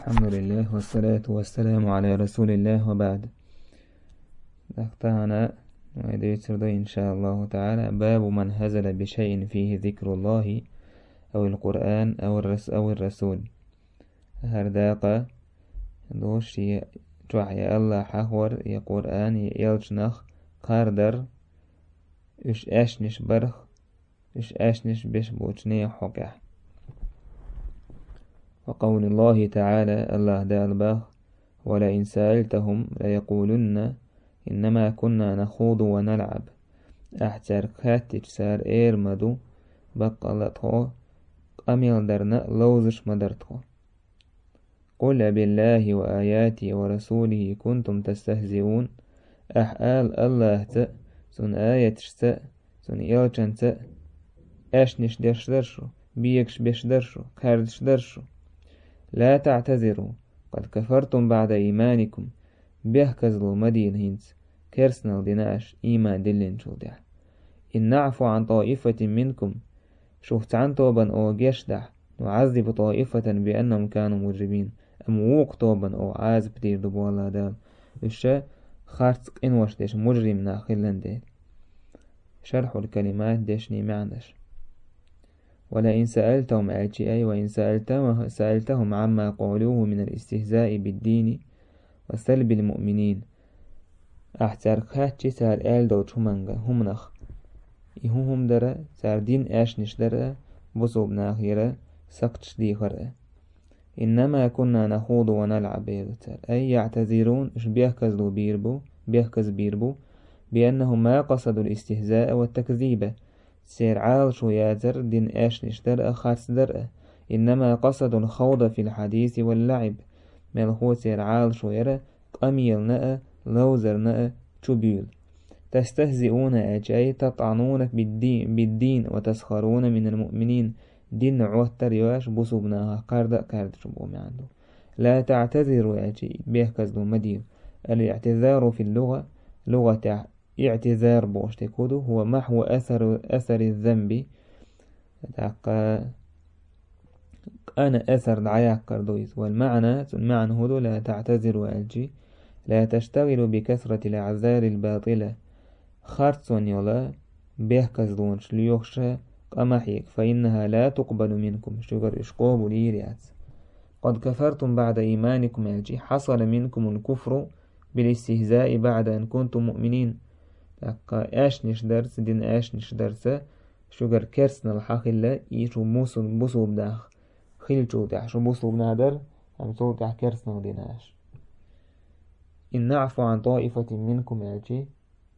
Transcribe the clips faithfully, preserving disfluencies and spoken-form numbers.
الحمد لله والصلاة والسلام على رسول الله وبعد. اختهنا ويدري إن شاء الله تعالى باب من هزل بشيء فيه ذكر الله أو القرآن أو الرس أو الرسول هرداقة دوش توحي الله حخور يا قرآن يلجنخ قاردر إش أشنش برخ إش أشنش بش بوچني حقح. وقول الله تعالى الله دالباخ ولئن سألتهم ليقولن إنما كنا نخوض ونلعب أحتر خاتج سار إير مدو بقلته أميل درنا لوزش مدرته قل بالله وآياته ورسوله كنتم تستهزئون أحال الله ت سن آية ت سن يلچن ت أشنش درش درشو بيكش بيش درشو كاردش درشو لا تعتذروا قد كفرتم بعد إيمانكم بيهكزلو مدين هينس كرسنال ديناش إيمان دلين شودع إن نعفو عن طائفة منكم شفت عن طوبا أو جشدع نعذب طائفة بأنهم كانوا مجرمين أم ووق طوبا أو عازب دير دبو الله دال الشا خارتك إنوش ديش مجرم ناخلن ديل. شرح الكلمات ديشني معنش. ولئن سألتهم أي وإن سألتهم, سألتهم عما قالوه من الاستهزاء بالدين وسلب المؤمنين أحتر خاتش سار آل دوش همانغا همنخ إيهم درا سار دين آشنش درا بصوب ناخيرا سقطش ديخرا إنما كنا نخوض ونلعب يغتر أي يعتذرون إش بيهكزلو بيربو بيهكز بيربو بأنهم ما قصدوا الاستهزاء والتكذيب سير عال شو ياتر دين آشنش درا خاص درا إنما قصدوا الخوض في الحديث واللعب ملخو سير عال شو يرى قميل نأ لوزر نأ تبيل تستهزئون أجاي تطعنون بالدين, بالدين وتسخرون من المؤمنين دين عوتر يواش بصوبناها قارد قارد شبو عنده. لا تعتذروا أجاي بيهكزلو مدير. الاعتذار في اللغة لغة اعتذار بوشتكودو هو محو أثر أثر الذنب أنا أثر دعياك كردويس والمعنى المعنى هدو لا تعتذروا أجي لا تشتغلوا بكثرة الأعذار الباطلة خارتون يولا بيهكزلون شليوخشا قمحيك فإنها لا تقبل منكم شغر إشقوب ليريات. قد كفرتم بعد إيمانكم أجي حصل منكم الكفر بالاستهزاء بعد أن كنتم مؤمنين. أشنش درس دين أشنش درس شغر كرسنا الحق الله يشو موسو بوسو بداخ خيل شو تح شو بوسو بنادر هم شو تح كرسنا ديناش. إن نعفو عن طائفة منكم أجي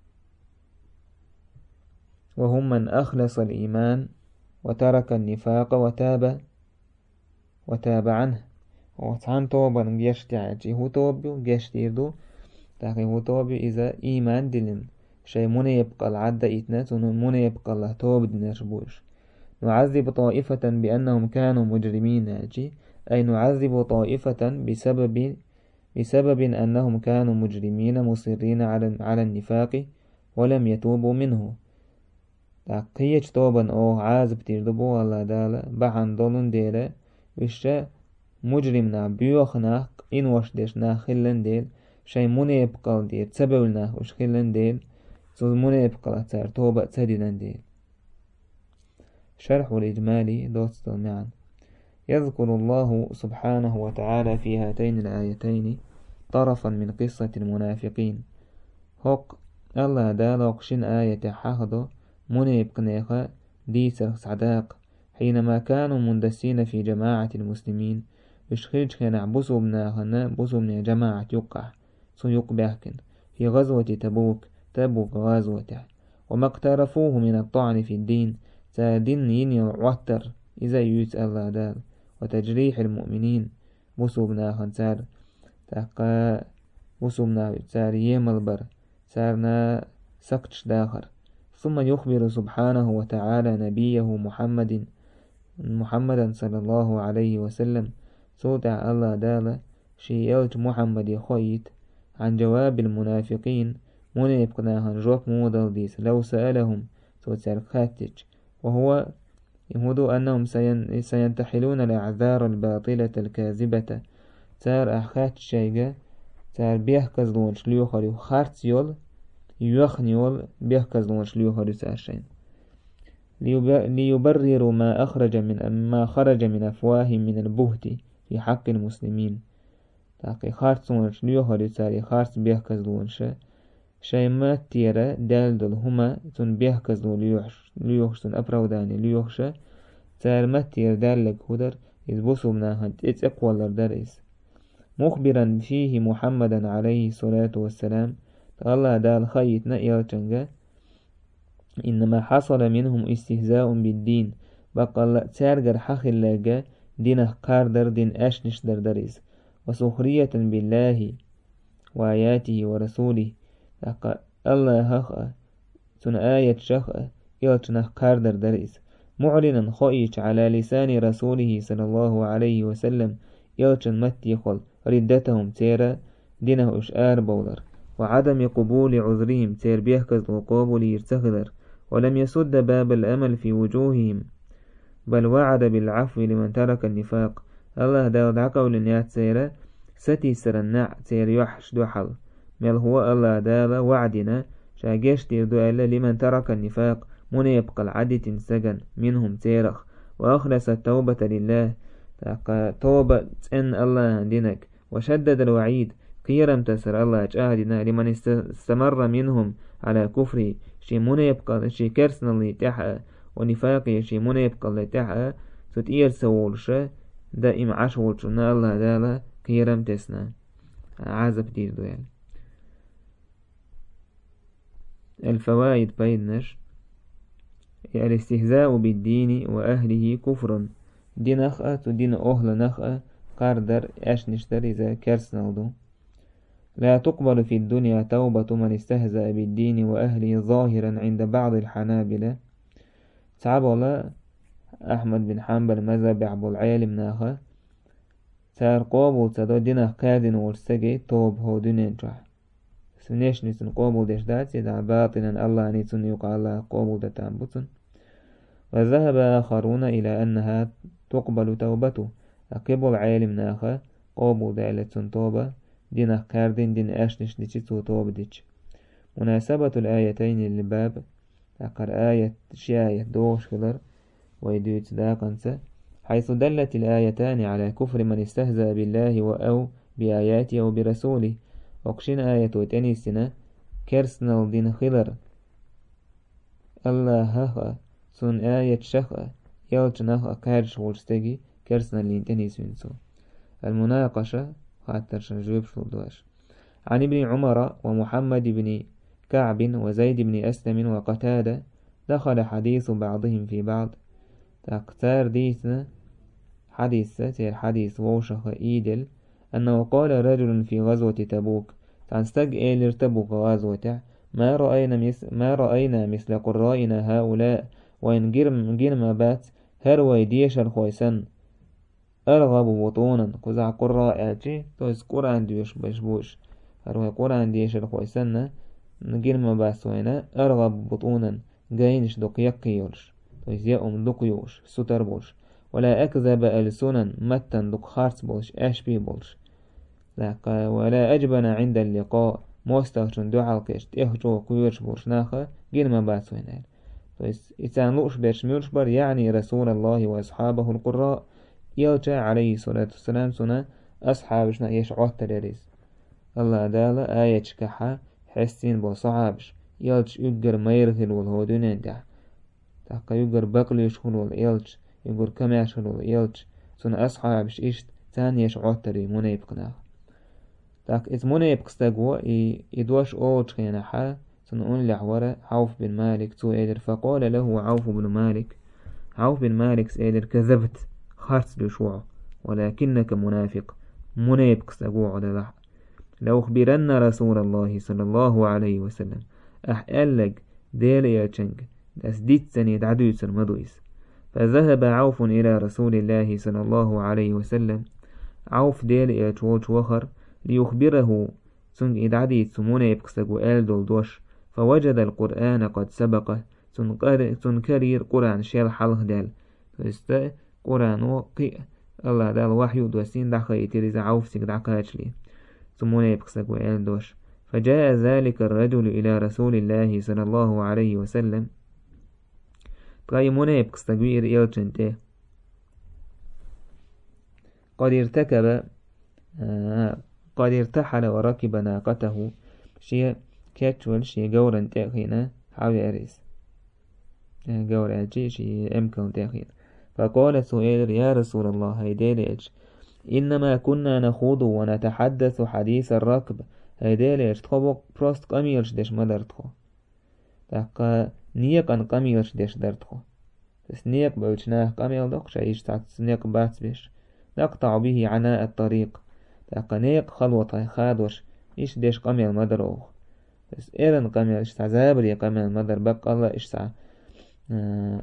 وهم من أخلص الإيمان وترك النفاق وتاب وتاب عنه وتعن توبا جيش تعجي هو توبي جيش تيردو تاقي هو توبي إذا إيمان دلن شيء من يبقى العدة إتنات ومن يبقى الله توب ديناشبوش. نعذب طائفة بأنهم كانوا مجرمين أجي أي نعذب طائفة بسبب بسبب أنهم كانوا مجرمين مصرين على على النفاق ولم يتوبوا منه. تقيج توبا أو عازب تردبو الله دالا بعن دولن ديلا وشا مجرمنا بيوخنا إن وشدشنا خلن ديل شيء من يبقى ديل تسبولنا وش خلن ديل سوز من يبقى تار توبة تدين ديل. شرح الإجمالي دوست معا. يذكر الله سبحانه وتعالى في هاتين الآيتين طرفا من قصة المنافقين. هق الله دالوق شن آية حاخدو من يبقنيخا ديسر صداق حينما كانوا مندسين في جماعة المسلمين بشخيج كان عبسوا بناهنا بسوا من جماعة يقع سو يقبحكن في غزوة تبوك تبوك غزوته وما اقترفوه من الطعن في الدين سادين يني وتر إذا يسأل الله دال وتجريح المؤمنين بسوا بناهن سار تقا بسوا بناهن سار يم البر سارنا سقطش داخر. ثم يخبر سبحانه وتعالى نبيه محمد محمدا صلى الله عليه وسلم سودع الله دالا شيئلت محمد يخويت عن جواب المنافقين من يبقناهن جوك مودل ديس لو سألهم سوتسال خاتج وهو يهدو أنهم سين سينتحلون الأعذار الباطلة الكاذبة تار أخات شيء تار بيحكز لون شليو خليو خارت يول يخن يول بيحكز لون شليو خليو تاشين ليبرروا ما أخرج من ما خرج من أفواههم من البهت في حق المسلمين تاقي خارت سون شليو خليو تاري خارت بيحكز لون ش شيء ما تيرا دال دل هما تون بيحكز لون ليوحش ليوحش تون أبروداني ليوحش تار ما تير دالك هدر يزبوسوا مناهد إتس أقوال درس مخبرا فيه محمدا عليه الصلاة والسلام الله دال خيط نأيال تنجا إنما حصل منهم استهزاء بالدين بقى تارجر حخ اللاجا دينه قاردر دين أشنش دردريز وسخرية بالله وآياته ورسوله بقى الله هخ تن آية شخ يلتنه قاردر دريز معلنا خيش على لسان رسوله صلى الله عليه وسلم يلتن متيخل ردتهم تيرا دينه إشعار بولر وعدم قبول عذرهم تير بيحكز وقابل يرتخذر ولم يسد باب الأمل في وجوههم بل وعد بالعفو لمن ترك النفاق الله داود عقول النيات سيرا ستي سرنع تير يحش دوحل مل هو الله دال وعدنا شاقش تير دوألا لمن ترك النفاق من يبقى العدة سجن منهم تيرخ وأخلص التوبة لله توبة إن الله دينك وشدد الوعيد قيرم تسر الله جاهدنا لمن استمر منهم على كفره شي من يبقى شي كرسنا اللي تحقى ونفاقي شي من يبقى اللي تحقى ستير سولش دائم عشولشنا الله دالا قيرم تسنا عازب ديردو يعني الفوائد بيدنش الاستهزاء بالدين وأهله كفر دين أخأ ودين أهل نخأ قاردر أشنشتر إذا كرسنالدو لا تقبل في الدنيا توبة من استهزأ بالدين وأهله ظاهرا عند بعض الحنابلة تعبلا أحمد بن حنبل مذهب أبو العالم ناخا تار قابل تدو دينه كادن والسجي توب هو دنين جح سنيش نسن قابل ديش دات يدع باطنا الله نيتن يقع الله قابل دتان بطن وذهب آخرون إلى أنها تقبل توبته أقبل عالم ناخا قابل دالة توبة دينه كاردين دين أشنش ديشتو توب ديش مناسبة الآيتين للباب أقر آية شاية دوش كدر ويدوت داقنسة حيث دلت الآيتان على كفر من استهزأ بالله أو بآياته أو برسوله وقشين آية وتنسنا كرسنال دين خلر الله هخا سن آية شخا يلجنخ كارش ولستجي كرسنال لين تنسونسو المناقشة خاطر شنجوب شلدواش عن ابن عمر ومحمد بن كعب وزيد بن أسلم وقتادة دخل حديث بعضهم في بعض تقتار ديثنا حديث تير حديث ووشخ إيدل أنه قال رجل في غزوة تبوك تنستج إيلر تبوك غزوة ما رأينا مثل, ما رأينا مثل قرائنا هؤلاء وإن جرم جرم بات هروا ديش الخويسن أرغب بطونا قزع قراء أجي تويس قرآن ديش بشبوش هروا قرآن ديش الخويسن جرم بات وينا أرغب بطونا جاينش دق يقيولش تويس يأم دقيوش ستر بولش ولا أكذب ألسنا متن دق خارس بولش أشبي بولش ولا أجبن عند اللقاء موستغشن دعال كشت إخجو قيوش بولش ناخا جرم بات وينا تويس إتان لوش بيش ميولش بر يعني رسول الله وأصحابه القراء يلجأ عليه الصلاة والسلام سنة أصحابشنا يشعوه تلريز الله دالا آية شكحة حسين بو صحابش يلج يقر ميرثل والهودونين ده تحقا يقر بقل يشخل واليلج يقر كما يشخل واليلج سنة أصحابش إشت تان يشعوه تري منيبقنا تاك إذ منيبقستقوا يدوش أوج خينحا سنة أن لحورة عوف بن مالك تو إيدر فقال له عوف بن مالك عوف بن مالك سيدر كذبت خارس بشوع ولكنك منافق منافق سقوع للح لو أخبرن رسول الله صلى الله عليه وسلم أحألق ديل يأتشنك أسديت سنيد عدوس المدويس فذهب عوف إلى رسول الله صلى الله عليه وسلم عوف ديل يأتشوش وخر ليخبره سنك إدعديت سمنافق سقوع دول دوش فوجد القرآن قد سبقه سنكرير قرآن شيل حلق دال فاست قرآن وقي الله دال وحي دوسين دخل تريز عوفسك دعكاتشلي ثم يبقسك وإل دوش فجاء ذلك الرجل إلى رسول الله صلى الله عليه وسلم تغي منيب قستقوير إيلتشنته قد ارتكب آه قد ارتحل وركب ناقته شيء كاتشول شيء جورا تأخينا حاوي أريس جورا أجي شيء أمكن تأخين فقال سؤال يا رسول الله هيداليج إنما كنا نخوض ونتحدث حديث الركب هيداليج تخبق بروست قميلش ديش مدرتخو تاقا نيق أن قميلش ديش درتخو بس نيق بوشناه قميل دق شايش تعت نيق بات بيش نقطع به عناء الطريق تاقا نيق خلوة خادوش إيش ديش قميل مدروخ بس إيرن قميل إيش تعزابري قميل مدر بق الله إيش تع آه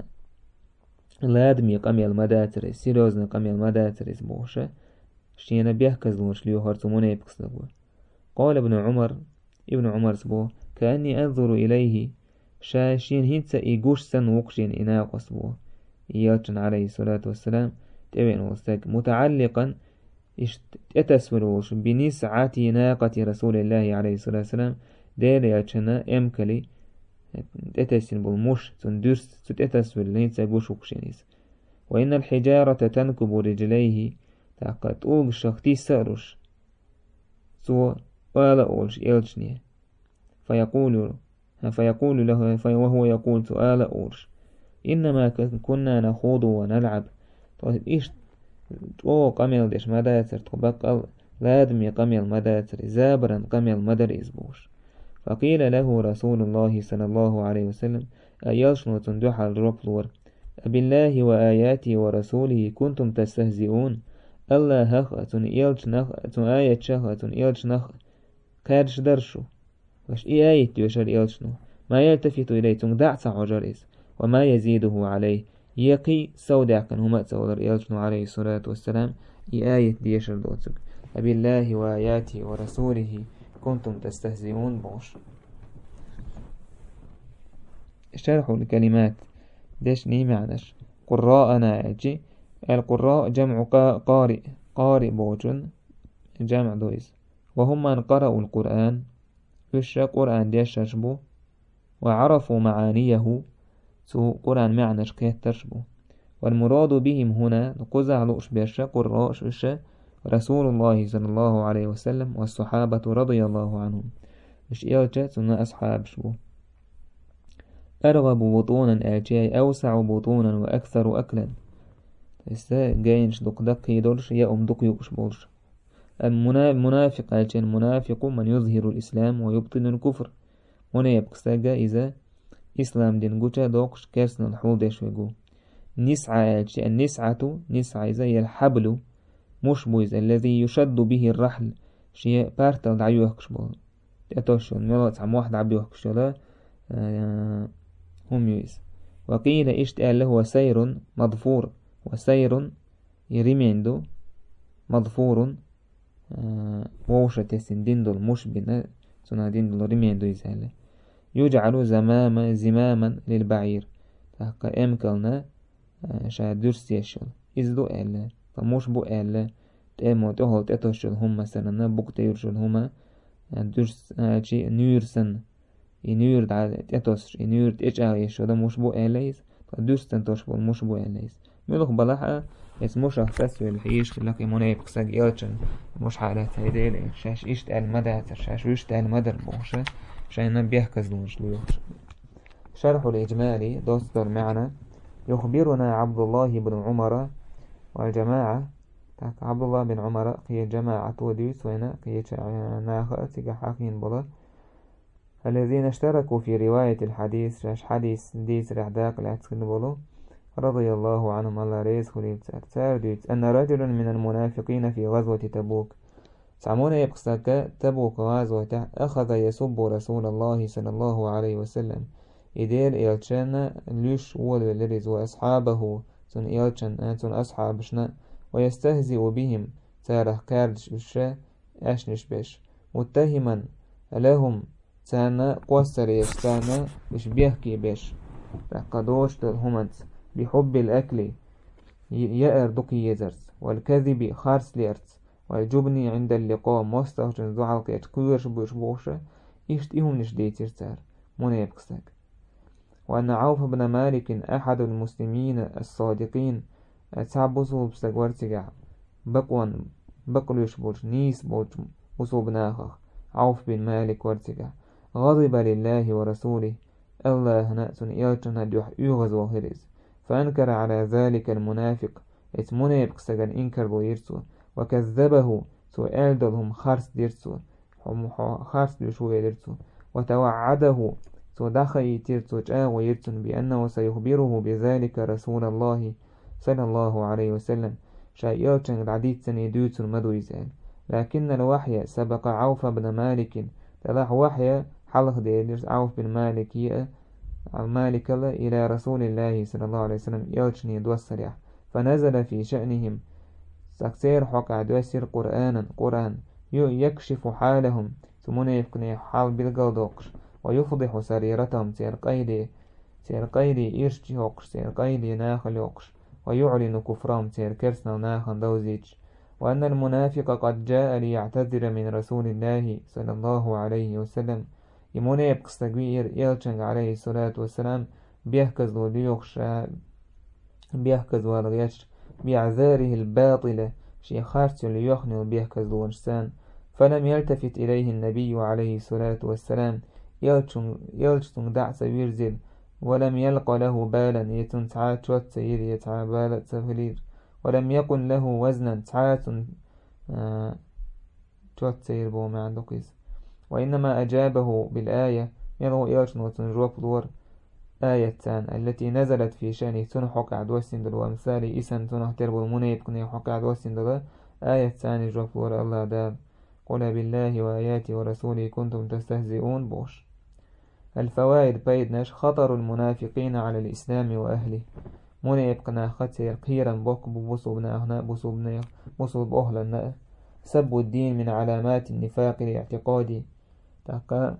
لادمي قميل مداتر سيروزن قميل مداتر بوشة شينا بيحكز لونش ليو هرتمونه يبكس لبو قال ابن عمر ابن عمر سبو كأني أنظر إليه شاشين هنسا إيقوش سن وقشين إناقص بو إياتشن عليه الصلاة والسلام تبين وستاك متعلقا اتسولوش بنسعة ناقة رسول الله عليه الصلاة والسلام دير ياتشنا امكلي اتسين بالمش تندرس تتسول هنسا قوش وقشينيس وإن الحجارة تنكب رجليه تاقت أولغ شخصي سأرش سوى ولا أولش إلشنيه فيقول فيقول له وهو يقول سؤال أولش إنما كنا نخوض ونلعب طيب إيش أو قميل ديش مداتر تبقى لادمي قميل مداتر زابرا قميل مدر إزبوش فقيل له رسول الله صلى الله عليه وسلم أيالشنو تندوح الربلور أبالله وآياته ورسوله كنتم تستهزئون الله هخ أتون إيلش نخ أتون آية شخ أتون إيلش نخ كادش درشو وش إي آية يشار إيلشنو ما يلتفت إليه تندعس عجريس وما يزيده عليه يقي سودع كان هما تسولر إيلشنو عليه الصلاة والسلام إي آية ديشر دوتك أبالله وآياته ورسوله كنتم تستهزئون بوش شرحوا الكلمات ديش ني معناش قراءنا أجي القراء جمع قارئ قارئ بوجن جمع دويس وهم من قرأوا القرآن فيش قرآن ديش تشبو وعرفوا معانيه سو قرآن معناش كيه تشبو والمراد بهم هنا نقزع لؤش بيش قراء شش رسول الله صلى الله عليه وسلم والصحابة رضي الله عنهم مش إيالجة سنة أصحاب شبو أرغب بطونا آجاي أوسع بطونا وأكثر أكلا إستا جاينش دق دق يدولش يا أم دق يقش بولش المنافق آجاي المنافق من يظهر الإسلام ويبطن الكفر هنا يبقساقا إذا إسلام دين قوشا دوقش كيرسن الحول ديش ويقو نسعى آجاي النسعة نسعى إذا الحبل مش بويز الذي يشد به الرحل شيء بارتل دعيو يحكش بول تأتوشون ملوت عم واحد عبيو يحكش لا آه هم يويز وقيل إشتقال له سير مضفور وسير يريميندو مضفور آه ووشة تسين ديندل مش بنا سنة ديندل ريميندو يزهل يجعل زماما زماما للبعير تحقى امكالنا آه شا درس يشل إزدو إلا فمش بو إلا تأمو تهول تأتوشل هم مثلا بوك تيرشل هما درس شيء نيرسن ينير دع تأتوش ينير تأجع يشو ده مش بو إليس درس تنتوش بو مش بو إليس ملوك بلاحة اسموش أختص والحيش لكن منايب قصاق يالشن مش حالات هيدي شاش إيش تقال مدى شاش ويش تقال مدى البوشة شاين بيحكز لونش ليوش شرح الإجمالي دوستر معنا يخبرنا عبد الله بن عمر والجماعة تاك عبد الله بن عمر قي جماعة وديس وينا قي ناخأ تقحاقين بلا الذين اشتركوا في رواية الحديث شاش حديث ديس رعداق العتسكن بلو رضي الله عنهم الله ريس خليل سارديت أن رجل من المنافقين في غزوة تبوك سعمون يبقسك تبوك غزوة أخذ يسب رسول الله صلى الله عليه وسلم إدير إيالشان ليش والولرز وأصحابه تن إيالشان أنتن أصحابشنا ويستهزئ بهم تاره كاردش بشا أشنش بش متهما لهم تانا قوسر يستانا بش بيحكي بش قدوش تلهمت بحب الأكل يأر دقي يزرس والكذب خارس ليرت والجبن عند اللقاء مستهجن زعل قيت كورش بوش بوشة إشت إهم نشديتير تار منيبكسك. وأن عوف بن مالك أحد المسلمين الصادقين أتعبسوا بسجورتجع بقوان بقلوش بولش نيس بولش وصوب ناخخ عوف بن مالك ورتجع غضب لله ورسوله الله نأسن إلتنا دوح يغز وهرز فأنكر على ذلك المنافق اتمنى بكسجن إنكر ويرسو وكذبه سؤال دلهم خارس ديرسو هم خارس ديرسو يرسو وتوعده سو دخي تيرسو جاء ويرسن بأنه سيخبره بذلك رسول الله صلى الله عليه وسلم شايلتن العديد سنيدوت المدو يزال. لكن الوحي سبق عوف بن مالك تلاح وحي حلق ديرس عوف بن مالك يأ مالك إلى رسول الله صلى الله عليه وسلم يلتني دوسريح فنزل في شأنهم سكسير حق عدوسر قرآنا قرآن يكشف حالهم ثم يفكني حال بالقلدوقش ويفضح سريرتهم سير قيدي سير قيدي إيرشتي هوقش سير قيدي ناخل يوقش ويعلن كفرهم سير كرسنا ناخل دوزيج. وأن المنافق قد جاء ليعتذر من رسول الله صلى الله عليه وسلم يموني بقستقوير يلچنگ عليه الصلاة والسلام بيحكز ليوخش بيحكز والغيش بعذاره الباطلة شي خارج ليخني بيحكز لونشسان فلم يلتفت إليه النبي عليه الصلاة والسلام يلچنگ دعس ويرزل ولم يلق له بالا يتن تعات شوت سير يتعا بالا سفلير ولم يكن له وزنا تعات شوت سير بو ما عنده قيس وإنما أجابه بالآية يلغو إيرشن وتنجوك دور آية التي نزلت في شأن تنحق عدوسين دل ومثال إسان تنحتر بالمنيب كن يحق عدوسين دل آية ثانية جوك دور الله داب قل بالله وآياتي ورسولي كنتم تستهزئون بوش. الفوائد بيدناش خطر المنافقين على الإسلام وأهله منيب كنا خطير قيرا بوك بوصوبنا هنا بوصوبنا بوصوب أهلنا سب الدين من علامات النفاق الاعتقادي تاكا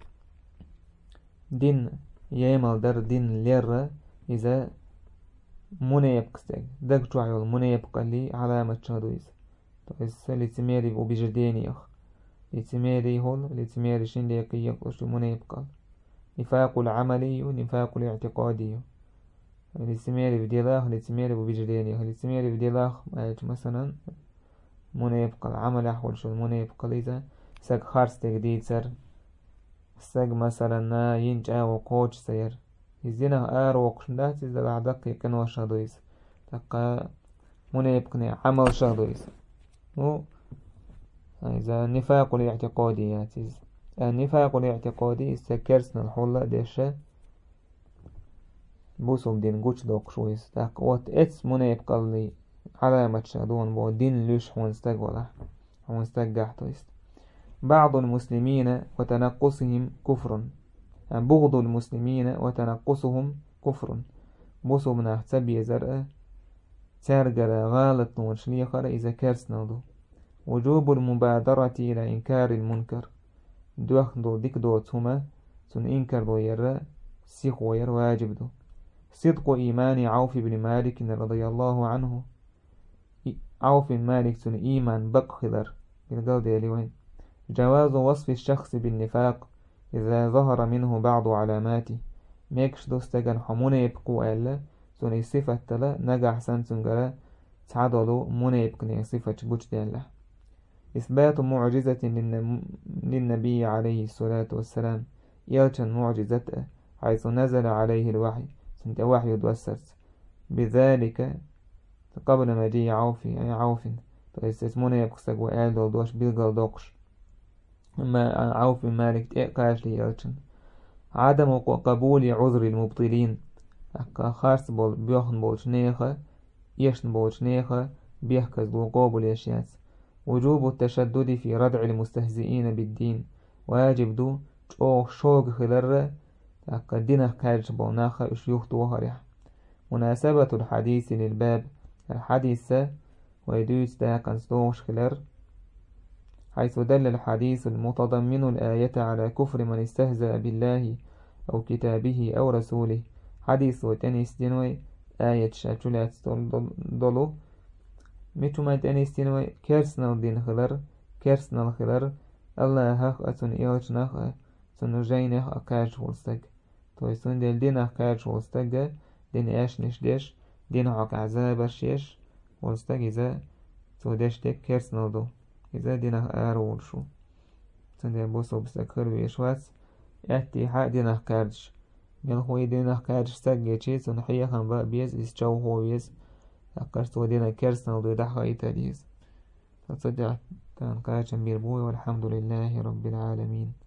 دين يامل در دين ليرة إذا منيب كستك دك جوعيول منيب قلي علامة شادويز طيس لتميري وبجرديني أخ لتميري هول لتميري شندي قيق منيب قل نفاق العملي ونفاق الاعتقادي لتميري بديلاخ لتميري وبجرديني أخ لتميري بديلاخ مثلا منيب قل عمل أحول شو منيب قل إذا ساق خارس تجديد سر ساق مثلا نا ينجا وقوش سير يزينه آر وقشندات إذا العدق يكنوا شادويس تقا منيب قني عمل شادويس و إذا النفاق الاعتقادي ياتيز النفاق الاعتقادي استكرسنا الحلة ديشة بوسوم دين قوش دوقشويس تاق وات اتس منيب قلي علامة شادون بو دين لوش هونستاق ولا هونستاق قاحتويس. بعض المسلمين وتنقصهم كفر يعني بغض المسلمين وتنقصهم كفر بوسو من احتبي زرقة تارجر غالط ونشليخر إذا كرسنا دو. وجوب المبادرة إلى إنكار المنكر دوخ دو ديك دو تهما تن إنكر دو يرى سيخ وير واجب دو. صدق إيمان عوف بن مالك رضي الله عنه عوف مالك تن إيمان بق خضر بالقال دي وين جواز وصف الشخص بالنفاق إذا ظهر منه بعض علاماته ميكش دوستغن حمونه يبقو ألا تن صفة تلا نجح سنتنجرا تعدلو مونه يبقني صفة بوش ديلا. إثبات معجزة للنبي عليه الصلاة والسلام يلشن معجزته حيث نزل عليه الوحي سنت وحي دوسرت بذلك قبل مجيء عوف يعني عوف تستمونه يبقسك وآل دوش بيلقل دوقش ما عوف مالك تأقاش لي يلشن. عدم قبول عذر المبطلين خارس بول بيخن بولش نيخة يشن بولش نيخة بيحكز بقابل يشياس. وجوب التشدد في ردع المستهزئين بالدين واجب دو شوق شوق خلر دينه كارج بوناخة اشيوخ توهرح. مناسبة الحديث للباب الحديث ويدوس دا كنستوش خلر حيث دل الحديث المتضمن الآية على كفر من استهزأ بالله أو كتابه أو رسوله. حديث وتنس دينوي آية شاتولات دولو ميتو ما تانيستين كيرسنا الدين خلر كيرسنا الخلر الله هخ أتون إيوش نخ تون جينه أكاج ولستك تويسون ديل دين أكاج ولستك دين إيش نشديش دين عق عذاب شيش ولستك إذا توديش تك كيرسنا دو إذا دين أرول شو تون ديل بوسو بسكر ويشوات أتي حق دين أكاج من خوي دين أكاج سجى شيء تون حيا خن بق بيز إسجو هو بيز أكرت ودينا كيرسنا دو دحق إيتاليز تصدق كان قاعد بيربوي والحمد لله رب العالمين.